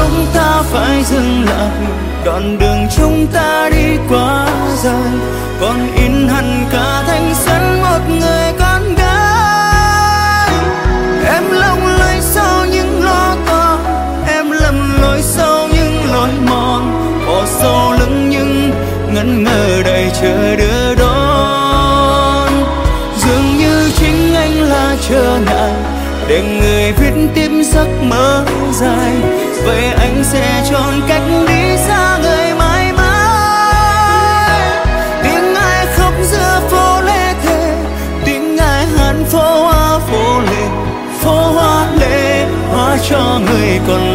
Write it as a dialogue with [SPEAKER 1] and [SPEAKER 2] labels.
[SPEAKER 1] chúng ta phải dừng lại, đoạn đường chúng ta đi quá dài, còn in hằn cả thanh xuân một người con gái. Em lộng lẫy sau những lo toan, em lầm lỗi sau những lối mòn, bỏ sau lưng nhưng ngẩn ngơ đợi chờ đưa đón. Dường như chính anh là trở ngại để người viết tiếp giấc mơ dài, vậy anh sẽ chọn cách đi xa người mãi mãi. Tiếng ai khóc giữa phố lê thê, tiếng ai hát phố hoa lệ, hóa cho người còn